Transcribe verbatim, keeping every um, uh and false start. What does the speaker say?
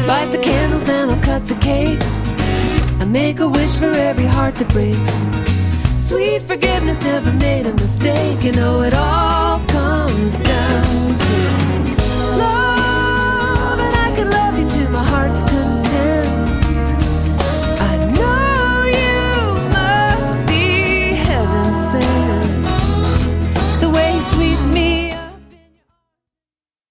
Light the candles and I'll cut the cake. I make a wish for every heart that breaks. Sweet forgiveness, never made a mistake. You know it all comes down to